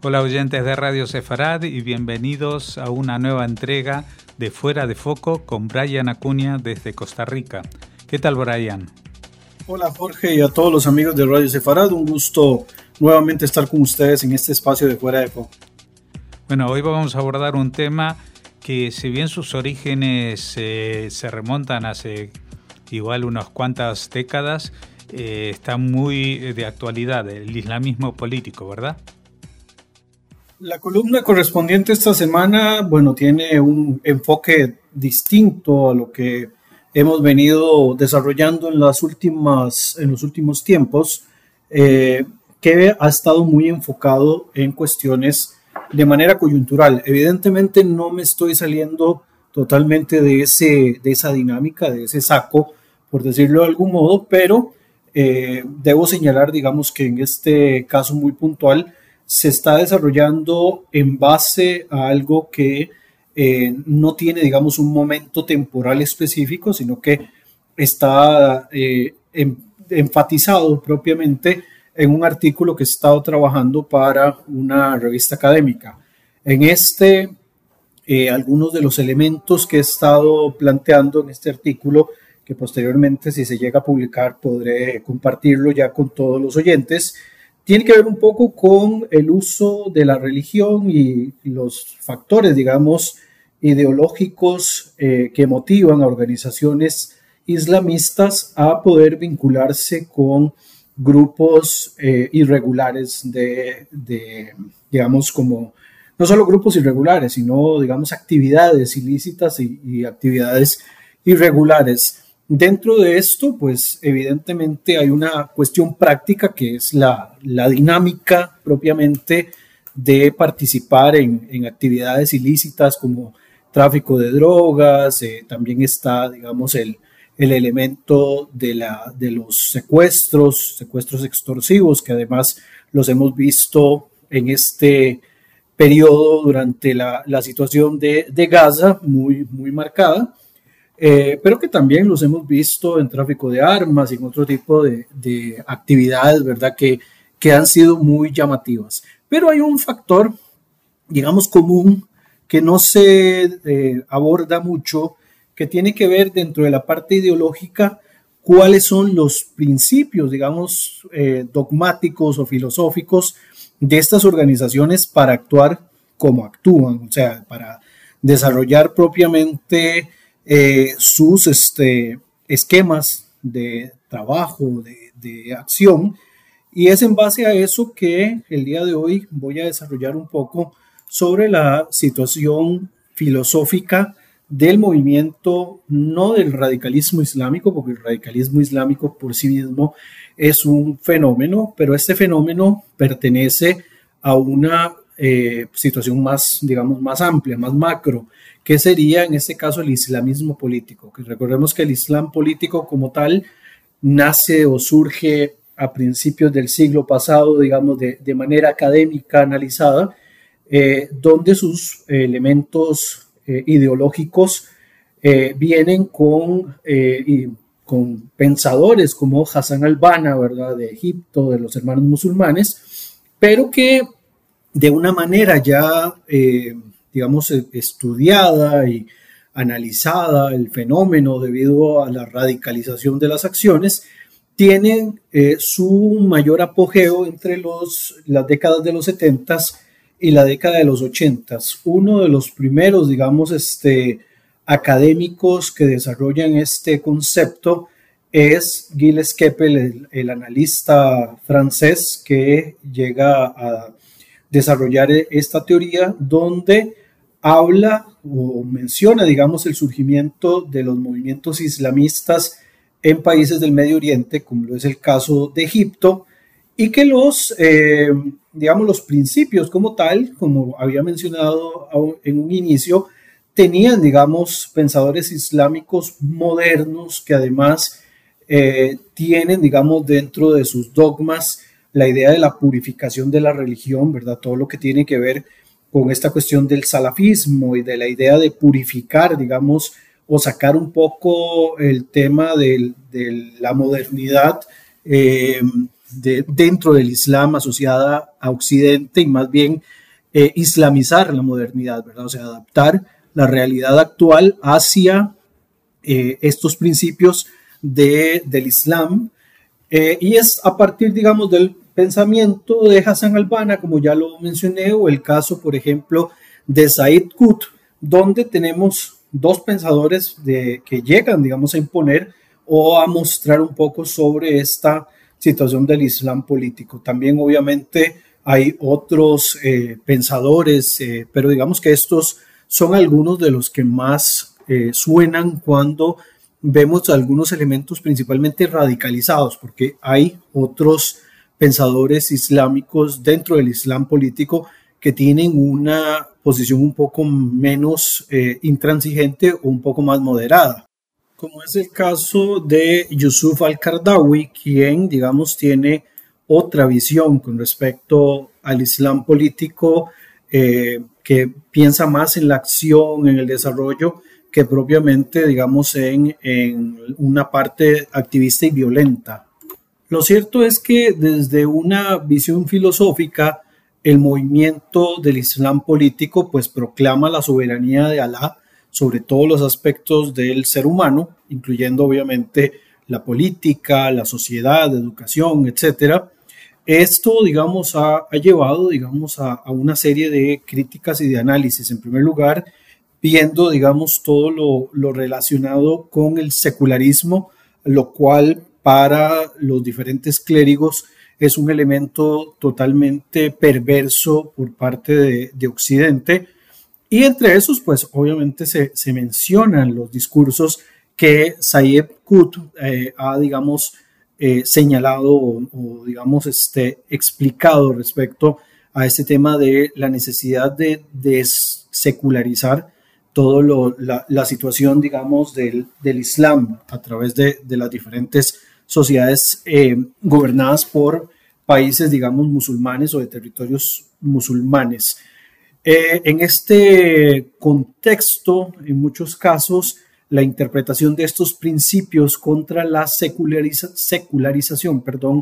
Hola oyentes de Radio Sefarad y bienvenidos a una nueva entrega de Fuera de Foco con Brian Acuña desde Costa Rica. ¿Qué tal, Brian? Hola Jorge y a todos los amigos de Radio Sefarad, un gusto nuevamente estar con ustedes en este espacio de Fuera de Foco. Bueno, hoy vamos a abordar un tema que, si bien sus orígenes se remontan hace igual unas cuantas décadas, está muy de actualidad, el islamismo político, ¿verdad? La columna correspondiente esta semana, tiene un enfoque distinto a lo que hemos venido desarrollando en los últimos tiempos, que ha estado muy enfocado en cuestiones de manera coyuntural. Evidentemente no me estoy saliendo totalmente de esa dinámica, de ese saco, por decirlo de algún modo, pero debo señalar, digamos, que en este caso muy puntual se está desarrollando en base a algo que no tiene, digamos, un momento temporal específico, sino que está enfatizado propiamente en un artículo que he estado trabajando para una revista académica. En algunos de los elementos que he estado planteando en este artículo, que posteriormente, si se llega a publicar, podré compartirlo ya con todos los oyentes, tiene que ver un poco con el uso de la religión y los factores, digamos, ideológicos que motivan a organizaciones islamistas a poder vincularse con grupos irregulares digamos, como no solo grupos irregulares, sino, digamos, actividades ilícitas y actividades irregulares. Dentro de esto, pues evidentemente hay una cuestión práctica que es la dinámica propiamente de participar en actividades ilícitas como tráfico de drogas. También está, digamos, el elemento de los secuestros extorsivos, que además los hemos visto en este periodo durante la situación de Gaza, muy, muy marcada. Pero que también los hemos visto en tráfico de armas y en otro tipo de actividades, ¿verdad? Que han sido muy llamativas. Pero hay un factor, digamos, común que no se aborda mucho, que tiene que ver dentro de la parte ideológica, cuáles son los principios, digamos, dogmáticos o filosóficos de estas organizaciones para actuar como actúan, o sea, para desarrollar propiamente sus esquemas de trabajo, de acción, y es en base a eso que el día de hoy voy a desarrollar un poco sobre la situación filosófica del movimiento, no del radicalismo islámico, porque el radicalismo islámico por sí mismo es un fenómeno, pero este fenómeno pertenece a una situación más, digamos, más amplia, más macro, que sería en este caso el islamismo político, que recordemos que el islam político como tal nace o surge a principios del siglo pasado, digamos, de manera académica analizada, donde sus elementos ideológicos vienen con pensadores como Hassan al-Banna, ¿verdad?, de Egipto, de los hermanos musulmanes, pero que de una manera ya digamos, estudiada y analizada el fenómeno debido a la radicalización de las acciones, tienen su mayor apogeo entre las décadas de los 70 y la década de los 80. Uno de los primeros, digamos, académicos que desarrollan este concepto es Gilles Kepel, el analista francés que llega a desarrollar esta teoría, donde habla o menciona, digamos, el surgimiento de los movimientos islamistas en países del Medio Oriente, como lo es el caso de Egipto, y que digamos, los principios como tal, como había mencionado en un inicio, tenían, digamos, pensadores islámicos modernos que además tienen, digamos, dentro de sus dogmas la idea de la purificación de la religión, ¿verdad? Todo lo que tiene que ver con esta cuestión del salafismo y de la idea de purificar, digamos, o sacar un poco el tema de la modernidad dentro del Islam asociada a Occidente y más bien islamizar la modernidad, ¿verdad? O sea, adaptar la realidad actual hacia estos principios del Islam. Y es a partir, digamos, del pensamiento de Hassan al-Banna, como ya lo mencioné, o el caso, por ejemplo, de Said Qutb, donde tenemos dos pensadores que llegan, digamos, a imponer o a mostrar un poco sobre esta situación del Islam político. También, obviamente, hay otros pensadores, pero digamos que estos son algunos de los que más suenan cuando vemos algunos elementos principalmente radicalizados, porque hay otros pensadores islámicos dentro del Islam político que tienen una posición un poco menos intransigente o un poco más moderada, como es el caso de Yusuf al-Qaradawi, quien, digamos, tiene otra visión con respecto al Islam político, que piensa más en la acción, en el desarrollo, que propiamente, digamos, en una parte activista y violenta. Lo cierto es que desde una visión filosófica, el movimiento del Islam político pues proclama la soberanía de Alá sobre todos los aspectos del ser humano, incluyendo obviamente la política, la sociedad, la educación, etcétera. Esto, digamos, ha llevado, digamos, a una serie de críticas y de análisis. En primer lugar, viendo, digamos, todo lo relacionado con el secularismo, lo cual para los diferentes clérigos es un elemento totalmente perverso por parte de Occidente. Y entre esos, pues obviamente se mencionan los discursos que Said Qutb ha, digamos, señalado o digamos, explicado respecto a este tema de la necesidad de secularizar toda la situación, digamos, del Islam a través de las diferentes sociedades gobernadas por países, digamos, musulmanes o de territorios musulmanes. En este contexto, en muchos casos, la interpretación de estos principios contra la secularización,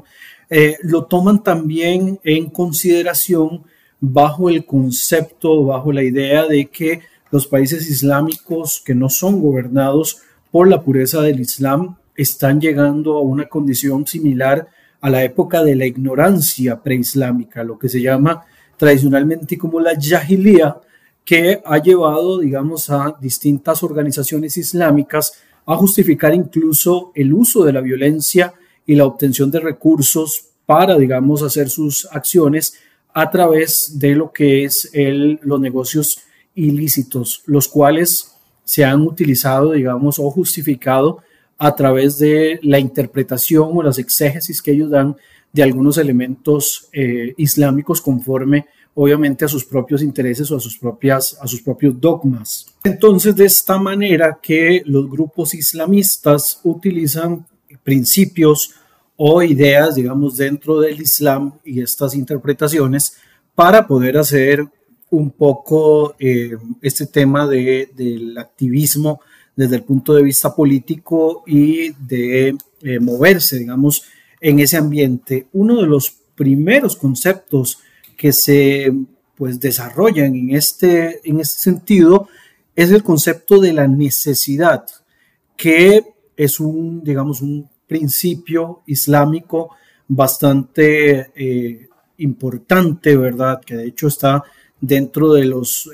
lo toman también en consideración bajo el concepto, bajo la idea de que los países islámicos que no son gobernados por la pureza del Islam están llegando a una condición similar a la época de la ignorancia preislámica, lo que se llama tradicionalmente como la Jahiliya, que ha llevado, digamos, a distintas organizaciones islámicas a justificar incluso el uso de la violencia y la obtención de recursos para, digamos, hacer sus acciones a través de lo que es los negocios ilícitos, los cuales se han utilizado, digamos, o justificado a través de la interpretación o las exégesis que ellos dan de algunos elementos islámicos conforme, obviamente, a sus propios intereses o a sus propios dogmas. Entonces, de esta manera que los grupos islamistas utilizan principios o ideas, digamos, dentro del Islam y estas interpretaciones para poder hacer un poco este tema del activismo desde el punto de vista político y de moverse, digamos, en ese ambiente. Uno de los primeros conceptos que se pues desarrollan en este sentido es el concepto de la necesidad, que es un principio islámico bastante importante, ¿verdad? Que de hecho está dentro de los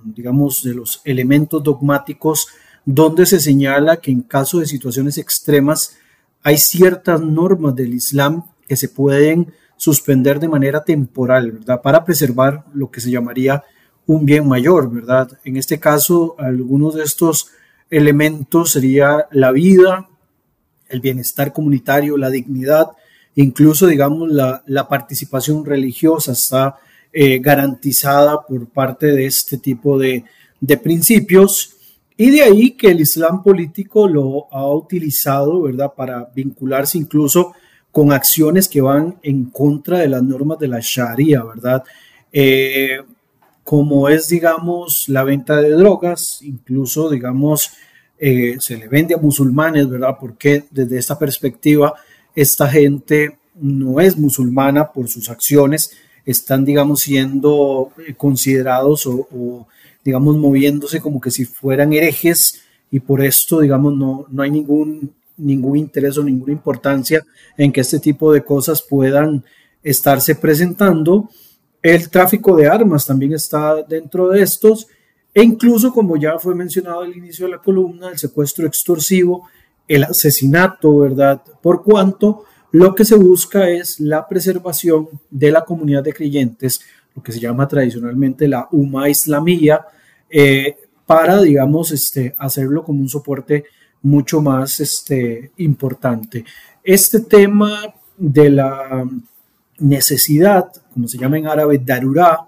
elementos dogmáticos, donde se señala que en caso de situaciones extremas hay ciertas normas del Islam que se pueden suspender de manera temporal, ¿verdad? Para preservar lo que se llamaría un bien mayor, ¿verdad? En este caso, algunos de estos elementos sería la vida, el bienestar comunitario, la dignidad, incluso, digamos, la participación religiosa está garantizada por parte de este tipo de principios. Y de ahí que el Islam político lo ha utilizado, ¿verdad?, para vincularse incluso con acciones que van en contra de las normas de la Sharia, ¿verdad? Como es, digamos, la venta de drogas, incluso, digamos, se le vende a musulmanes, ¿verdad? Porque desde esta perspectiva, esta gente no es musulmana por sus acciones, están, digamos, siendo considerados o, digamos, moviéndose como que si fueran herejes, y por esto, digamos, no hay ningún interés o ninguna importancia en que este tipo de cosas puedan estarse presentando. El tráfico de armas también está dentro de estos, e incluso, como ya fue mencionado al inicio de la columna, el secuestro extorsivo, el asesinato, ¿verdad? Por cuanto lo que se busca es la preservación de la comunidad de creyentes, lo que se llama tradicionalmente la Umma Islamiyya, para, digamos, hacerlo como un soporte mucho más importante. Este tema de la necesidad, como se llama en árabe, darura,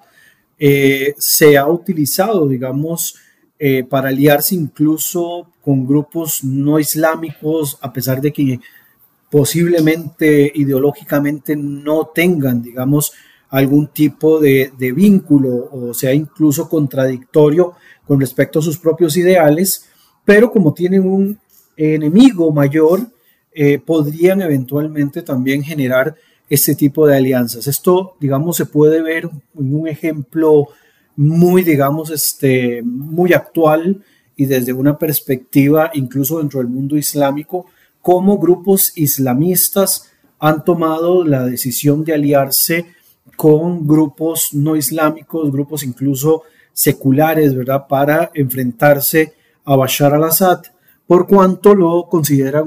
se ha utilizado, digamos, para aliarse incluso con grupos no islámicos, a pesar de que posiblemente ideológicamente no tengan, digamos, algún tipo de vínculo o sea incluso contradictorio con respecto a sus propios ideales, pero como tienen un enemigo mayor, podrían eventualmente también generar este tipo de alianzas. Esto, digamos, se puede ver en un ejemplo muy, digamos, muy actual y desde una perspectiva incluso dentro del mundo islámico, cómo grupos islamistas han tomado la decisión de aliarse con grupos no islámicos, grupos incluso seculares, ¿verdad?, para enfrentarse a Bashar al-Assad, por cuanto lo consideran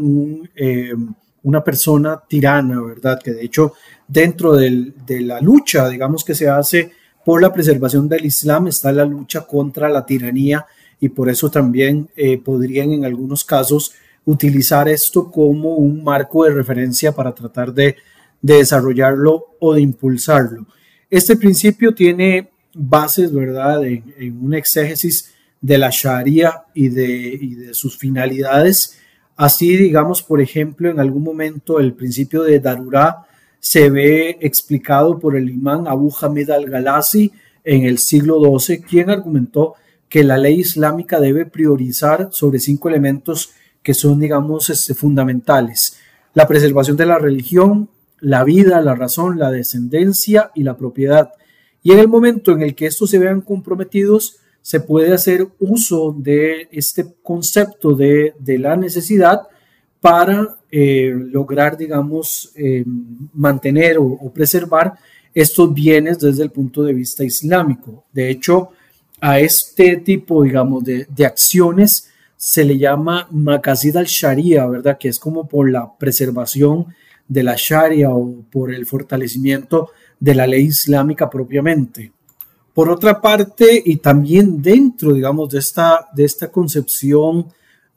una persona tirana, ¿verdad?, que de hecho dentro de la lucha, digamos, que se hace por la preservación del Islam está la lucha contra la tiranía, y por eso también podrían en algunos casos utilizar esto como un marco de referencia para tratar de desarrollarlo o de impulsarlo. Este principio tiene bases, ¿verdad?, en una exégesis de la Sharia y de sus finalidades. Así, digamos, por ejemplo, en algún momento el principio de Darura se ve explicado por el imán Abu Hamid al-Ghalasi en el siglo XII, quien argumentó que la ley islámica debe priorizar sobre 5 elementos que son, digamos, fundamentales: la preservación de la religión, la vida, la razón, la descendencia y la propiedad. Y en el momento en el que estos se vean comprometidos, se puede hacer uso de este concepto de la necesidad para lograr, digamos, mantener o preservar estos bienes desde el punto de vista islámico. De hecho, a este tipo, digamos, de acciones se le llama maqasid al-sharia, ¿verdad?, que es como por la preservación de la sharia o por el fortalecimiento de la ley islámica propiamente. Por otra parte, y también dentro, digamos, de esta concepción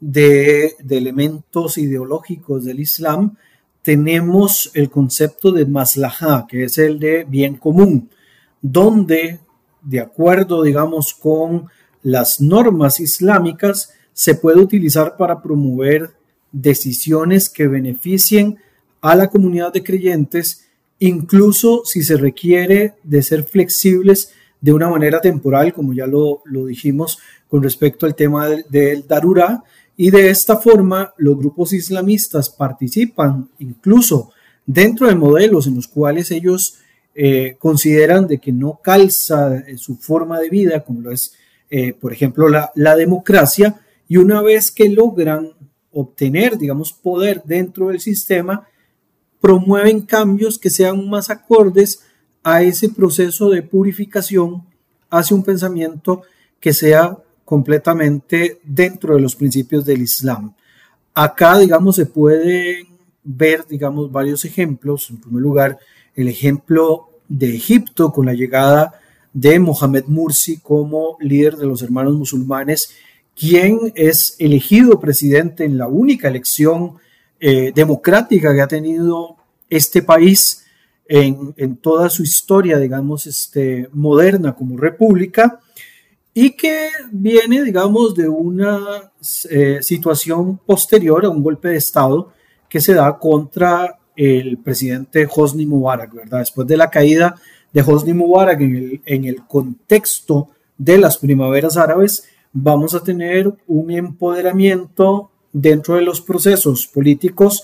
de elementos ideológicos del Islam, tenemos el concepto de maslahah, que es el de bien común, donde, de acuerdo, digamos, con las normas islámicas, se puede utilizar para promover decisiones que beneficien a la comunidad de creyentes, incluso si se requiere de ser flexibles de una manera temporal, como ya lo dijimos con respecto al tema del Darura, y de esta forma los grupos islamistas participan incluso dentro de modelos en los cuales ellos consideran de que no calza su forma de vida, como lo es, por ejemplo, la democracia, y una vez que logran obtener, digamos, poder dentro del sistema, promueven cambios que sean más acordes a ese proceso de purificación hacia un pensamiento que sea completamente dentro de los principios del Islam. Acá, digamos, se pueden ver, digamos, varios ejemplos. En primer lugar, el ejemplo de Egipto con la llegada de Mohamed Mursi como líder de los hermanos musulmanes, quien es elegido presidente en la única elección democrática que ha tenido este país en toda su historia, digamos, moderna como república, y que viene, digamos, de una situación posterior a un golpe de Estado que se da contra el presidente Hosni Mubarak, ¿verdad? Después de la caída de Hosni Mubarak en el contexto de las primaveras árabes, vamos a tener un empoderamiento dentro de los procesos políticos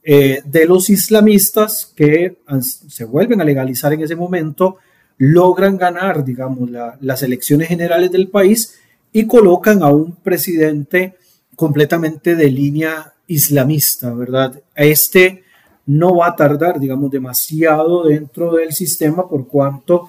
de los islamistas que se vuelven a legalizar en ese momento, logran ganar, digamos, las elecciones generales del país y colocan a un presidente completamente de línea islamista, ¿verdad? Este no va a tardar, digamos, demasiado dentro del sistema por cuanto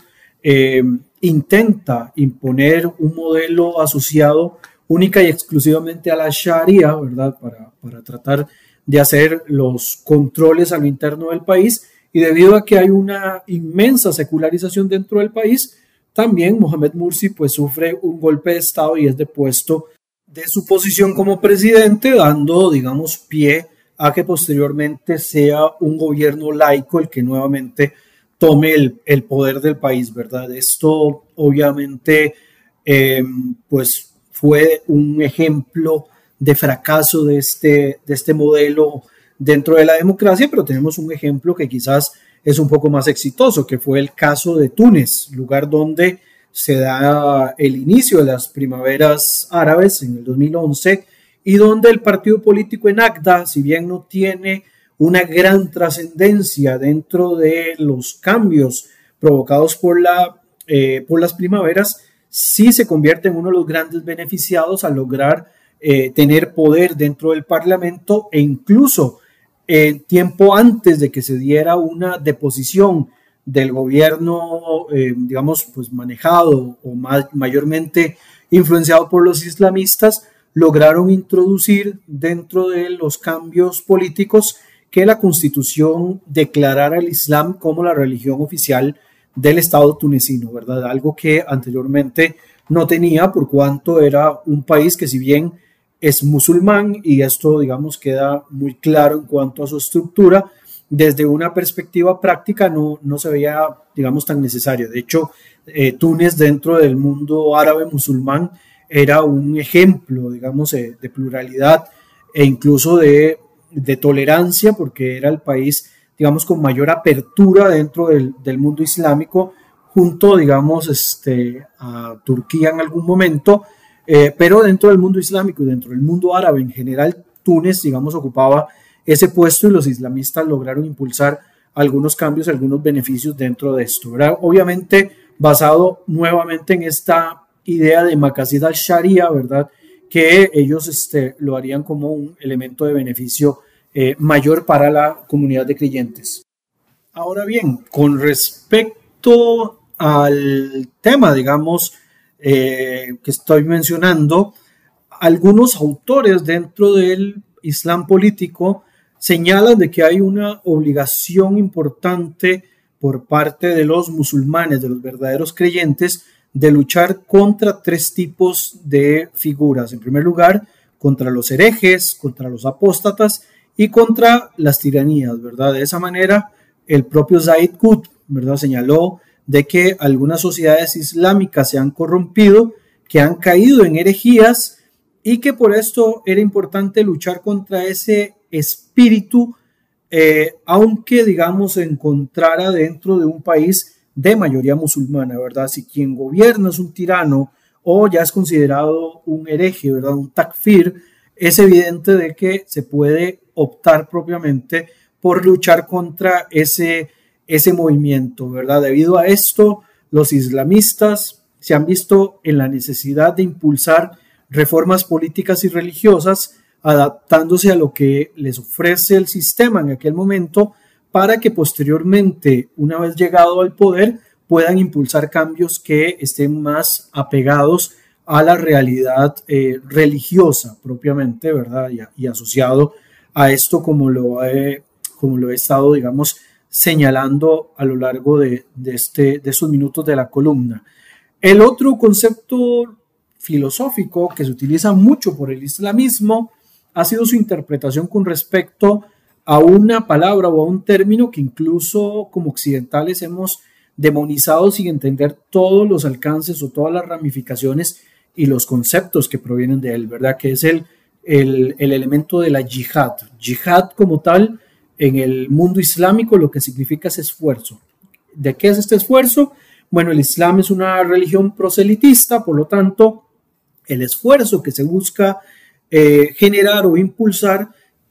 intenta imponer un modelo asociado única y exclusivamente a la Sharia, ¿verdad? Para tratar de hacer los controles a lo interno del país, y debido a que hay una inmensa secularización dentro del país, también Mohamed Morsi pues sufre un golpe de estado y es depuesto de su posición como presidente, dando, digamos, pie a que posteriormente sea un gobierno laico el que nuevamente tome el poder del país, ¿verdad? Esto obviamente pues fue un ejemplo de fracaso de este modelo dentro de la democracia, pero tenemos un ejemplo que quizás es un poco más exitoso, que fue el caso de Túnez, lugar donde se da el inicio de las primaveras árabes en el 2011 y donde el partido político Ennahda, si bien no tiene una gran trascendencia dentro de los cambios provocados por las primaveras, sí se convierte en uno de los grandes beneficiados al lograr tener poder dentro del Parlamento e incluso tiempo antes de que se diera una deposición del gobierno, digamos, pues manejado o mayormente influenciado por los islamistas, lograron introducir dentro de los cambios políticos que la Constitución declarara el Islam como la religión oficial del Estado tunecino, ¿verdad? Algo que anteriormente no tenía por cuanto era un país que si bien es musulmán, y esto, digamos, queda muy claro en cuanto a su estructura, desde una perspectiva práctica no se veía, digamos, tan necesario. De hecho, Túnez dentro del mundo árabe musulmán era un ejemplo, digamos, de pluralidad e incluso de tolerancia, porque era el país, digamos, con mayor apertura dentro del mundo islámico, junto, digamos, a Turquía en algún momento, pero dentro del mundo islámico y dentro del mundo árabe en general, Túnez, digamos, ocupaba ese puesto y los islamistas lograron impulsar algunos cambios, algunos beneficios dentro de esto, ¿verdad? Obviamente basado nuevamente en esta idea de Maqasid al-Sharia, ¿verdad? Que ellos lo harían como un elemento de beneficio mayor para la comunidad de creyentes. Ahora bien, con respecto al tema, digamos, que estoy mencionando, algunos autores dentro del Islam político señalan de que hay una obligación importante por parte de los musulmanes, de los verdaderos creyentes, de luchar contra tres tipos de figuras. En primer lugar, contra los herejes, contra los apóstatas y contra las tiranías, ¿verdad? De esa manera, el propio Said Qutb, ¿verdad?, señaló de que algunas sociedades islámicas se han corrompido, que han caído en herejías y que por esto era importante luchar contra ese espíritu, aunque, digamos, se encontrara dentro de un país de mayoría musulmana, ¿verdad? Si quien gobierna es un tirano o ya es considerado un hereje, ¿verdad?, un takfir, es evidente de que se puede optar propiamente por luchar contra ese movimiento, ¿verdad? Debido a esto, los islamistas se han visto en la necesidad de impulsar reformas políticas y religiosas, adaptándose a lo que les ofrece el sistema en aquel momento, para que posteriormente, una vez llegado al poder, puedan impulsar cambios que estén más apegados a la realidad religiosa propiamente, ¿verdad? Y asociado a esto, como lo he estado, digamos, señalando a lo largo de estos minutos de la columna. El otro concepto filosófico que se utiliza mucho por el islamismo ha sido su interpretación con respecto a una palabra o a un término que incluso como occidentales hemos demonizado sin entender todos los alcances o todas las ramificaciones y los conceptos que provienen de él, ¿verdad? Que es el elemento de la yihad. Yihad como tal, en el mundo islámico, lo que significa es esfuerzo. ¿De qué es este esfuerzo? Bueno, el Islam es una religión proselitista, por lo tanto, el esfuerzo que se busca generar o impulsar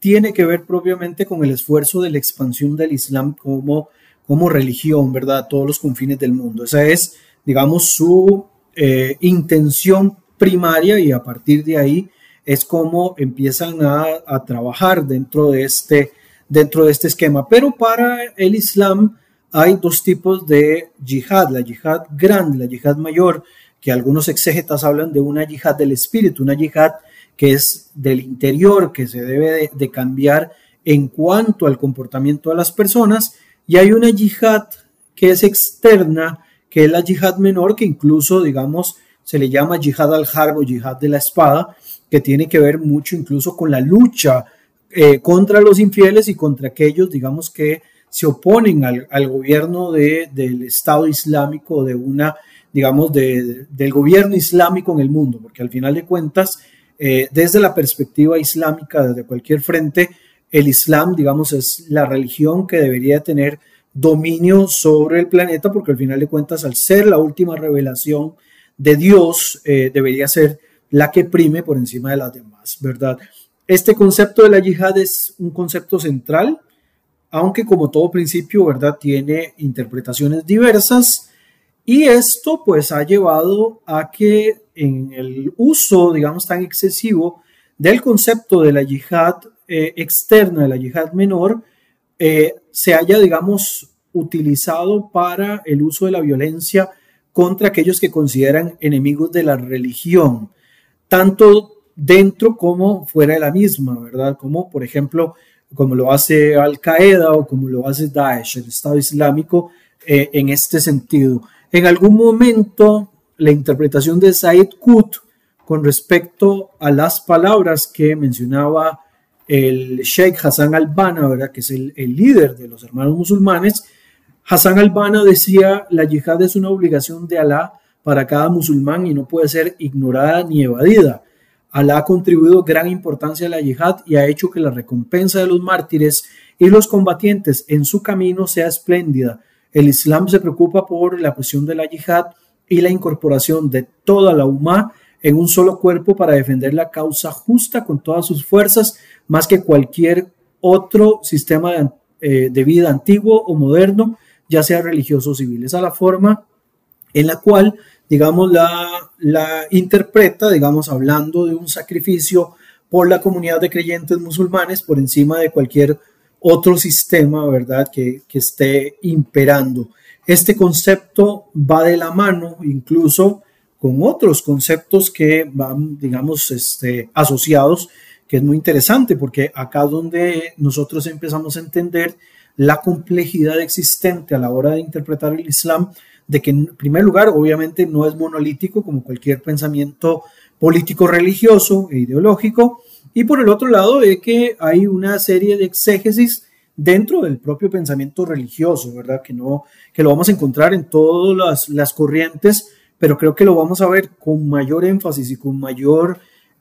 tiene que ver propiamente con el esfuerzo de la expansión del Islam como religión, ¿verdad? A todos los confines del mundo. Esa es, digamos, su intención primaria, y a partir de ahí es como empiezan a trabajar dentro de este esquema. Pero para el Islam hay dos tipos de yihad: la yihad grande, la yihad mayor, que algunos exégetas hablan de una yihad del espíritu, una yihad que es del interior, que se debe de cambiar en cuanto al comportamiento de las personas, y hay una yihad que es externa, que es la yihad menor, que incluso, digamos, se le llama yihad al-harb o yihad de la espada, que tiene que ver mucho incluso con la lucha contra los infieles y contra aquellos, digamos, que se oponen al gobierno del Estado Islámico, del gobierno islámico en el mundo, porque al final de cuentas, desde la perspectiva islámica, desde cualquier frente, el Islam, digamos, es la religión que debería tener dominio sobre el planeta, porque al final de cuentas, al ser la última revelación de Dios, debería ser la que prime por encima de las demás, ¿verdad? Este concepto de la yihad es un concepto central, aunque como todo principio, ¿verdad?, tiene interpretaciones diversas, y esto pues ha llevado a que en el uso, digamos, tan excesivo del concepto de la yihad externa, de la yihad menor, se haya, digamos, utilizado para el uso de la violencia contra aquellos que consideran enemigos de la religión, tanto dentro como fuera de la misma, ¿verdad? Como, por ejemplo, como lo hace Al-Qaeda o como lo hace Daesh, el Estado Islámico, en este sentido. En algún momento, la interpretación de Said Qutb con respecto a las palabras que mencionaba el Sheikh Hassan al-Banna, ¿verdad?, que es el líder de los hermanos musulmanes. Hassan al-Banna decía: la yihad es una obligación de Alá para cada musulmán y no puede ser ignorada ni evadida. Alá ha contribuido gran importancia a la yihad y ha hecho que la recompensa de los mártires y los combatientes en su camino sea espléndida. El Islam se preocupa por la cuestión de la yihad y la incorporación de toda la umma en un solo cuerpo para defender la causa justa con todas sus fuerzas, más que cualquier otro sistema de vida antiguo o moderno, ya sea religioso o civil. Esa es la forma en la cual, digamos, la interpreta, digamos, hablando de un sacrificio por la comunidad de creyentes musulmanes por encima de cualquier otro sistema, ¿verdad?, que esté imperando. Este concepto va de la mano incluso con otros conceptos que van, digamos, asociados, que es muy interesante, porque acá es donde nosotros empezamos a entender la complejidad existente a la hora de interpretar el Islam, de que en primer lugar obviamente no es monolítico como cualquier pensamiento político, religioso e ideológico, y por el otro lado de que hay una serie de exégesis dentro del propio pensamiento religioso, ¿verdad? Que lo vamos a encontrar en todas las corrientes, pero creo que lo vamos a ver con mayor énfasis y con mayor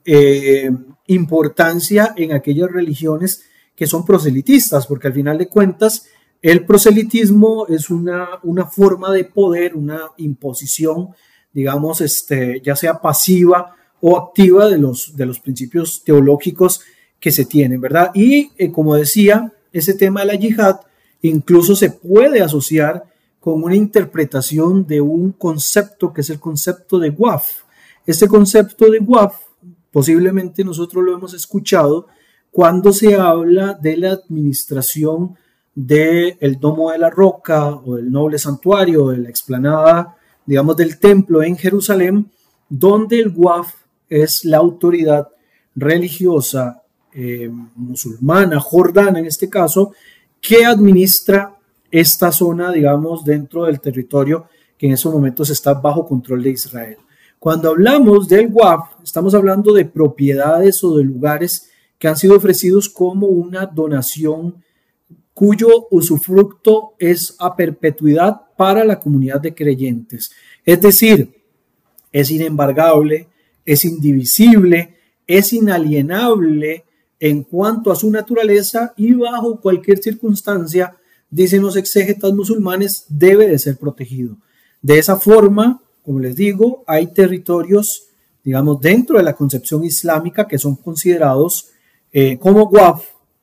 importancia en aquellas religiones que son proselitistas, porque al final de cuentas el proselitismo es una forma de poder, una imposición, digamos, ya sea pasiva o activa de los principios teológicos que se tienen, ¿verdad? Y como decía, ese tema de la yihad incluso se puede asociar con una interpretación de un concepto que es el concepto de Waqf. Este concepto de Waqf posiblemente nosotros lo hemos escuchado cuando se habla de la administración del Domo de la Roca o del Noble Santuario, de la explanada, digamos, del templo en Jerusalén, donde el Waqf es la autoridad religiosa musulmana, jordana en este caso, que administra esta zona, digamos, dentro del territorio que en esos momentos está bajo control de Israel. Cuando hablamos del Waqf, estamos hablando de propiedades o de lugares que han sido ofrecidos como una donación cuyo usufructo es a perpetuidad para la comunidad de creyentes. Es decir, es inembargable, es indivisible, es inalienable en cuanto a su naturaleza y bajo cualquier circunstancia, dicen los exégetas musulmanes, debe de ser protegido. De esa forma, como les digo, hay territorios, digamos, dentro de la concepción islámica que son considerados como Waqf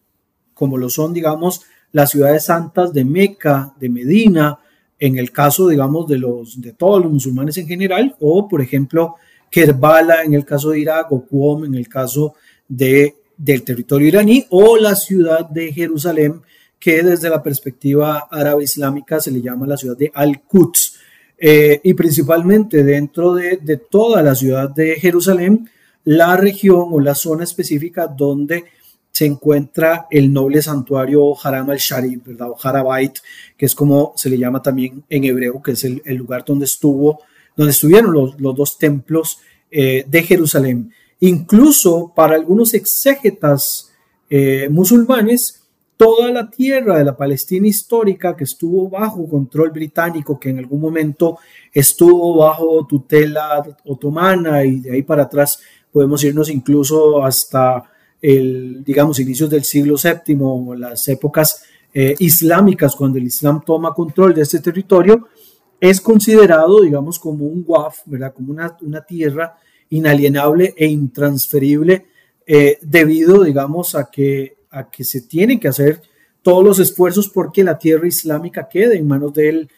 como lo son, digamos, las ciudades santas de Meca, de Medina, en el caso, digamos, de todos los musulmanes en general, o, por ejemplo, Kerbala en el caso de Irak, o Qom en el caso del territorio iraní, o la ciudad de Jerusalén, que desde la perspectiva árabe islámica se le llama la ciudad de Al-Quds. Y principalmente dentro de toda la ciudad de Jerusalén, la región o la zona específica donde se encuentra el noble santuario Haram al-Sharif, ¿verdad? O Harabait, que es como se le llama también en hebreo, que es el lugar donde estuvieron los dos templos de Jerusalén. Incluso para algunos exégetas musulmanes, toda la tierra de la Palestina histórica que estuvo bajo control británico, que en algún momento estuvo bajo tutela otomana, y de ahí para atrás podemos irnos incluso hasta inicios del siglo VII, las épocas islámicas, cuando el Islam toma control de este territorio, es considerado, digamos, como un waqf, ¿verdad? Como una tierra inalienable e intransferible, debido, digamos, a que se tienen que hacer todos los esfuerzos porque la tierra islámica quede en manos de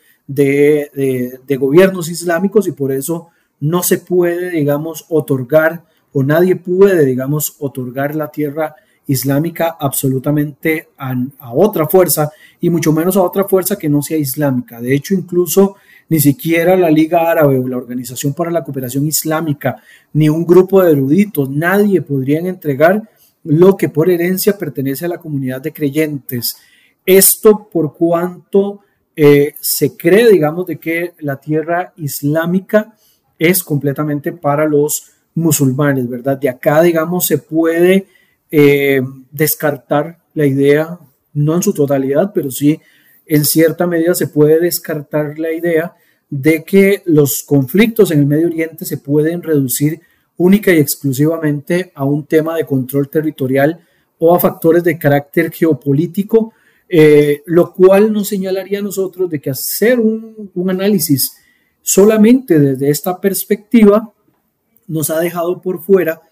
gobiernos islámicos, y por eso no se puede, digamos, otorgar, o nadie puede, digamos, otorgar la tierra islámica absolutamente a otra fuerza, y mucho menos a otra fuerza que no sea islámica. De hecho, incluso ni siquiera la Liga Árabe o la Organización para la Cooperación Islámica, ni un grupo de eruditos, nadie podrían entregar lo que por herencia pertenece a la comunidad de creyentes. Esto por cuanto se cree, digamos, de que la tierra islámica es completamente para los musulmanes, ¿verdad? De acá, digamos, se puede descartar la idea, no en su totalidad, pero sí en cierta medida se puede descartar la idea de que los conflictos en el Medio Oriente se pueden reducir única y exclusivamente a un tema de control territorial o a factores de carácter geopolítico, lo cual nos señalaría a nosotros de que hacer un análisis solamente desde esta perspectiva nos ha dejado por fuera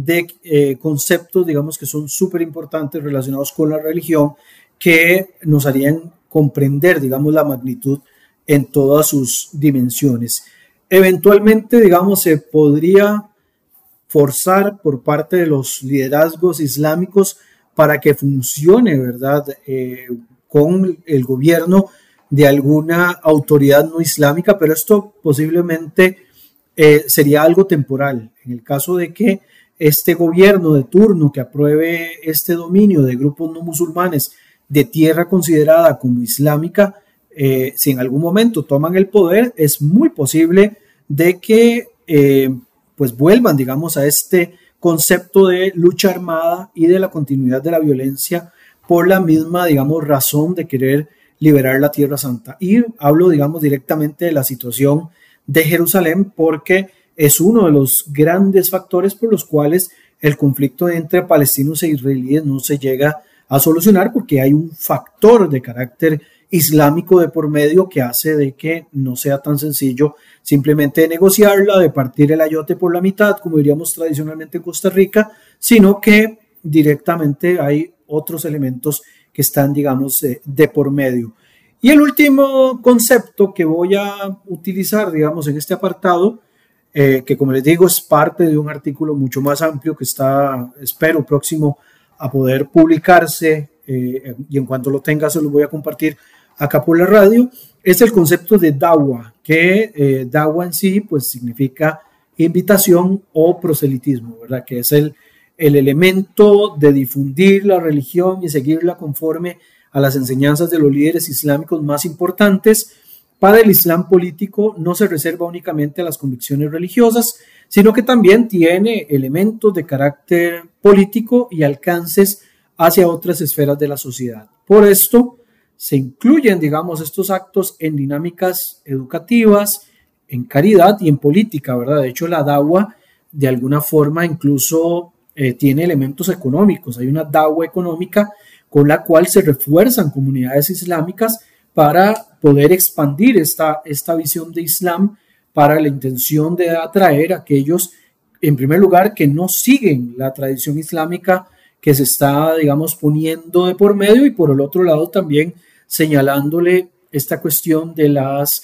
de conceptos, digamos, que son súper importantes relacionados con la religión, que nos harían comprender, digamos, la magnitud en todas sus dimensiones. Eventualmente, digamos, se podría forzar por parte de los liderazgos islámicos para que funcione, ¿verdad?, con el gobierno de alguna autoridad no islámica, pero esto posiblemente sería algo temporal. En el caso de que este gobierno de turno que apruebe este dominio de grupos no musulmanes de tierra considerada como islámica, si en algún momento toman el poder, es muy posible de que pues vuelvan, digamos, a este concepto de lucha armada y de la continuidad de la violencia por la misma, digamos, razón de querer liberar la Tierra Santa. Y hablo, digamos, directamente de la situación de Jerusalén, porque es uno de los grandes factores por los cuales el conflicto entre palestinos e israelíes no se llega a solucionar, porque hay un factor de carácter islámico de por medio que hace de que no sea tan sencillo simplemente negociarla, de partir el ayote por la mitad, como diríamos tradicionalmente en Costa Rica, sino que directamente hay otros elementos que están, digamos, de por medio. Y el último concepto que voy a utilizar, digamos, en este apartado, que como les digo es parte de un artículo mucho más amplio que está, espero, próximo a poder publicarse, y en cuanto lo tenga se lo voy a compartir acá por la radio, es el concepto de da'wa, que da'wa en sí pues significa invitación o proselitismo, ¿verdad? Que es el elemento de difundir la religión y seguirla conforme a las enseñanzas de los líderes islámicos más importantes. Para el Islam político no se reserva únicamente a las convicciones religiosas, sino que también tiene elementos de carácter político y alcances hacia otras esferas de la sociedad. Por esto se incluyen, digamos, estos actos en dinámicas educativas, en caridad y en política, ¿verdad? De hecho, la da'wa de alguna forma incluso tiene elementos económicos. Hay una da'wa económica con la cual se refuerzan comunidades islámicas para poder expandir esta visión de Islam, para la intención de atraer a aquellos, en primer lugar, que no siguen la tradición islámica, que se está, digamos, poniendo de por medio, y por el otro lado también señalándole esta cuestión de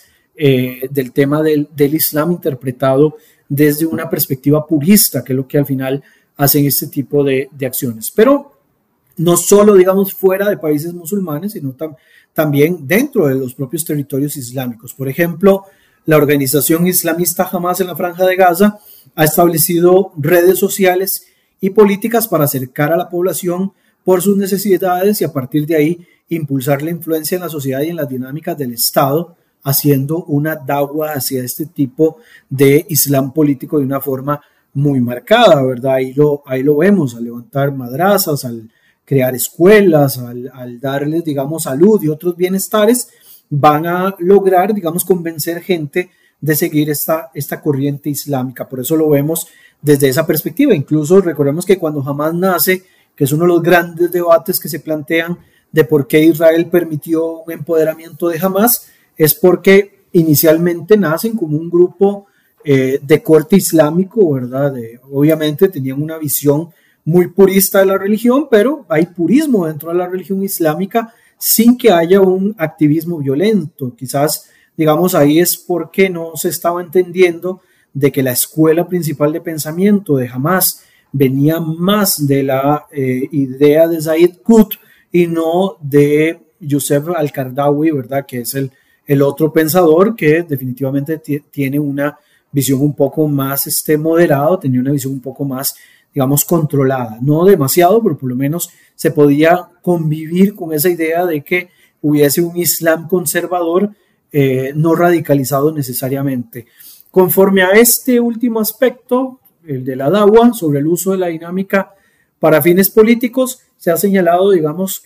del tema del Islam interpretado desde una perspectiva purista, que es lo que al final hacen este tipo de acciones. Pero no solo, digamos, fuera de países musulmanes, sino también dentro de los propios territorios islámicos. Por ejemplo, la organización islamista Hamas en la Franja de Gaza ha establecido redes sociales y políticas para acercar a la población por sus necesidades y a partir de ahí impulsar la influencia en la sociedad y en las dinámicas del Estado, haciendo una da'wa hacia este tipo de Islam político de una forma muy marcada, ¿verdad? Ahí lo vemos, al levantar madrazas, al crear escuelas, al darles, digamos, salud y otros bienestares, van a lograr, digamos, convencer gente de seguir esta corriente islámica. Por eso lo vemos desde esa perspectiva. Incluso recordemos que cuando Hamas nace, que es uno de los grandes debates que se plantean de por qué Israel permitió un empoderamiento de Hamas, es porque inicialmente nacen como un grupo de corte islámico, ¿verdad? Obviamente tenían una visión muy purista de la religión, pero hay purismo dentro de la religión islámica sin que haya un activismo violento. Quizás, digamos, ahí es porque no se estaba entendiendo de que la escuela principal de pensamiento de Hamas venía más de la idea de Said Qutb y no de Youssef al-Qaradawi, ¿verdad? Que es el otro pensador que definitivamente tiene una visión un poco más moderada, tenía una visión un poco más, digamos, controlada. No demasiado, pero por lo menos se podía convivir con esa idea de que hubiese un Islam conservador, no radicalizado necesariamente. Conforme a este último aspecto, el de la da'wa, sobre el uso de la dinámica para fines políticos, se ha señalado, digamos,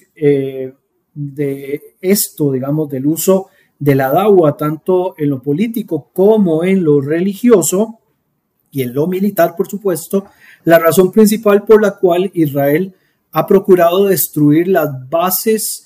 de esto, digamos, del uso de la da'wa, tanto en lo político como en lo religioso y en lo militar, por supuesto, la razón principal por la cual Israel ha procurado destruir las bases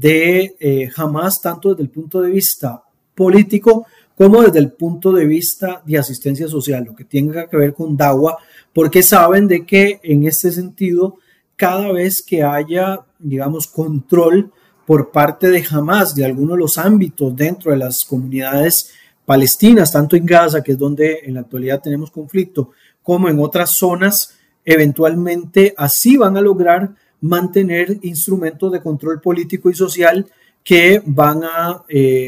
de Hamas, tanto desde el punto de vista político como desde el punto de vista de asistencia social, lo que tenga que ver con da'wa, porque saben de que en este sentido, cada vez que haya, digamos, control por parte de Hamas de algunos de los ámbitos dentro de las comunidades palestinas, tanto en Gaza, que es donde en la actualidad tenemos conflicto, como en otras zonas, eventualmente así van a lograr mantener instrumentos de control político y social que van a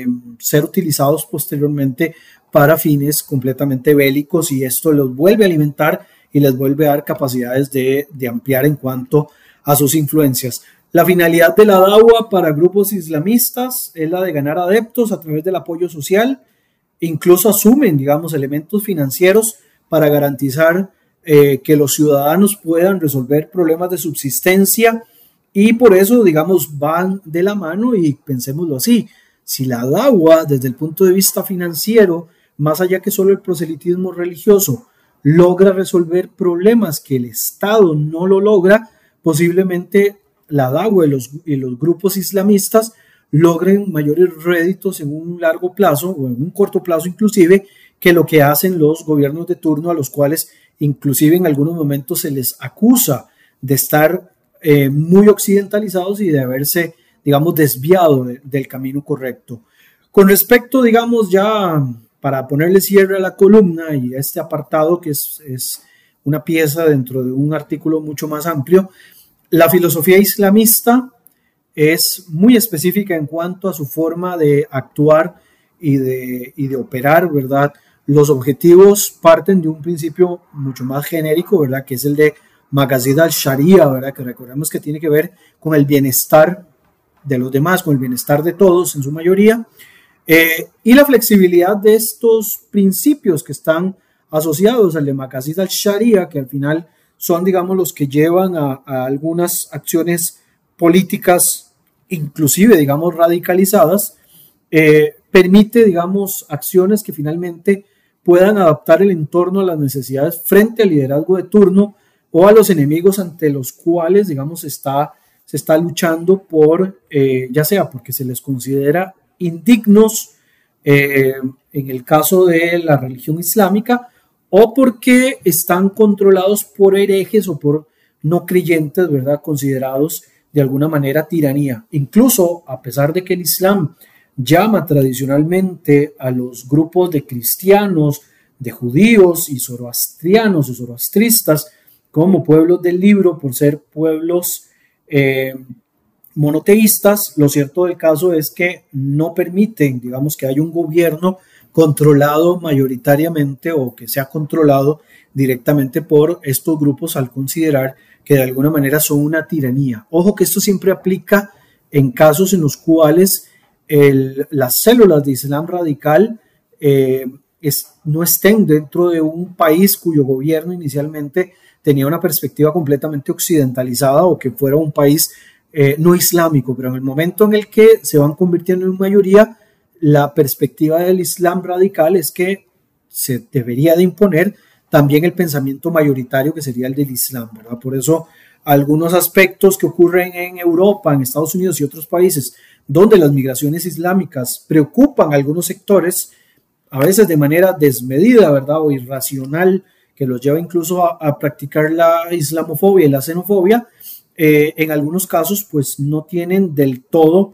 ser utilizados posteriormente para fines completamente bélicos, y esto los vuelve a alimentar y les vuelve a dar capacidades de ampliar en cuanto a sus influencias. La finalidad de la da'wa para grupos islamistas es la de ganar adeptos a través del apoyo social. Incluso asumen, digamos, elementos financieros para garantizar que los ciudadanos puedan resolver problemas de subsistencia, y por eso, digamos, van de la mano. Y pensémoslo así, si la da'wa desde el punto de vista financiero, más allá que solo el proselitismo religioso, logra resolver problemas que el Estado no lo logra, posiblemente la da'wa y los grupos islamistas logren mayores réditos en un largo plazo o en un corto plazo inclusive, que lo que hacen los gobiernos de turno, a los cuales inclusive en algunos momentos se les acusa de estar muy occidentalizados y de haberse, digamos, desviado del camino correcto. Con respecto, digamos, ya para ponerle cierre a la columna y a este apartado, que es una pieza dentro de un artículo mucho más amplio, la filosofía islamista es muy específica en cuanto a su forma de actuar y de operar, ¿verdad? Los objetivos parten de un principio mucho más genérico, ¿verdad? Que es el de Maqasid al-Sharia, ¿verdad? Que recordemos que tiene que ver con el bienestar de los demás, con el bienestar de todos en su mayoría, y la flexibilidad de estos principios que están asociados al de Maqasid al-Sharia, que al final son, digamos, los que llevan a algunas acciones políticas, inclusive, digamos, radicalizadas, permite, digamos, acciones que finalmente puedan adaptar el entorno a las necesidades frente al liderazgo de turno o a los enemigos ante los cuales, digamos, se está luchando por, ya sea porque se les considera indignos, en el caso de la religión islámica, o porque están controlados por herejes o por no creyentes, ¿verdad?, considerados de alguna manera tiranía. Incluso a pesar de que el Islam llama tradicionalmente a los grupos de cristianos, de judíos y zoroastrianos o zoroastristas como pueblos del libro por ser pueblos monoteístas, lo cierto del caso es que no permiten, digamos, que haya un gobierno controlado mayoritariamente o que sea controlado directamente por estos grupos al considerar que de alguna manera son una tiranía. Ojo que esto siempre aplica en casos en los cuales las células de Islam radical no estén dentro de un país cuyo gobierno inicialmente tenía una perspectiva completamente occidentalizada o que fuera un país no islámico, pero en el momento en el que se van convirtiendo en mayoría, la perspectiva del Islam radical es que se debería de imponer también el pensamiento mayoritario que sería el del Islam, ¿verdad? Por eso algunos aspectos que ocurren en Europa, en Estados Unidos y otros países donde las migraciones islámicas preocupan a algunos sectores, a veces de manera desmedida, ¿verdad?, o irracional, que los lleva incluso a practicar la islamofobia y la xenofobia, en algunos casos pues no tienen del todo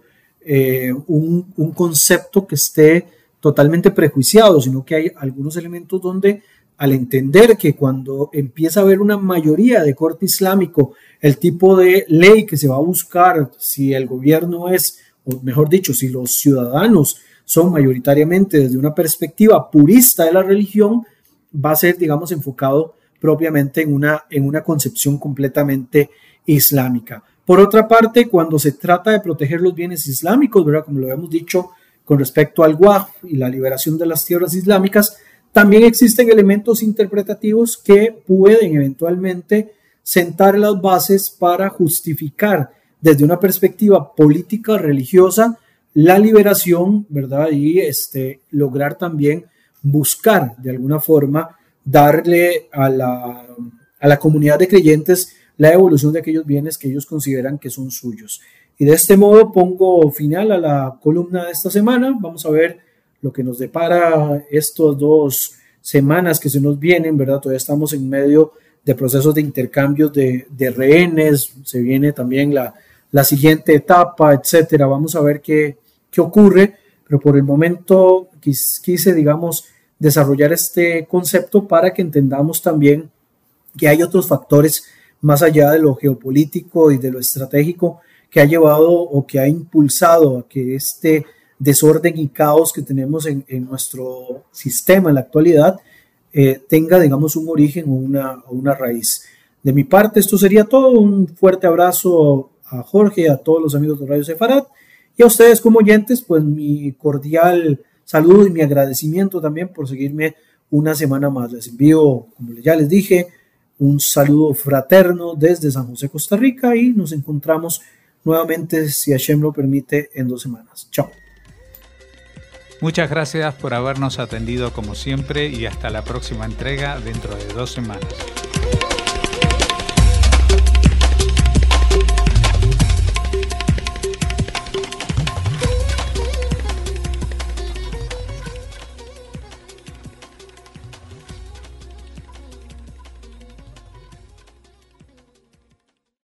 un concepto que esté totalmente prejuiciado, sino que hay algunos elementos donde al entender que cuando empieza a haber una mayoría de corte islámico, el tipo de ley que se va a buscar, si el gobierno es, o mejor dicho, si los ciudadanos son mayoritariamente desde una perspectiva purista de la religión, va a ser, digamos, enfocado propiamente en una concepción completamente islámica. Por otra parte, cuando se trata de proteger los bienes islámicos, ¿verdad?, como lo hemos dicho con respecto al Waqf y la liberación de las tierras islámicas, también existen elementos interpretativos que pueden eventualmente sentar las bases para justificar desde una perspectiva política, religiosa, la liberación, ¿verdad?, y lograr también buscar de alguna forma darle a la comunidad de creyentes la evolución de aquellos bienes que ellos consideran que son suyos. Y de este modo pongo final a la columna de esta semana. Vamos a ver lo que nos depara estas 2 semanas que se nos vienen, ¿verdad? Todavía estamos en medio de procesos de intercambios de rehenes, se viene también la siguiente etapa, etcétera. Vamos a ver qué ocurre, pero por el momento quise, digamos, desarrollar este concepto para que entendamos también que hay otros factores más allá de lo geopolítico y de lo estratégico que ha llevado o que ha impulsado a que este desorden y caos que tenemos en nuestro sistema en la actualidad tenga, digamos, un origen o una raíz. De mi parte, esto sería todo. Un fuerte abrazo a Jorge, a todos los amigos de Radio Sefarat y a ustedes como oyentes, pues mi cordial saludo y mi agradecimiento también por seguirme una semana más. Les envío, como ya les dije, un saludo fraterno desde San José, Costa Rica, y nos encontramos nuevamente, si Hashem lo permite, en 2 semanas. Chao. Muchas gracias por habernos atendido como siempre y hasta la próxima entrega dentro de 2 semanas.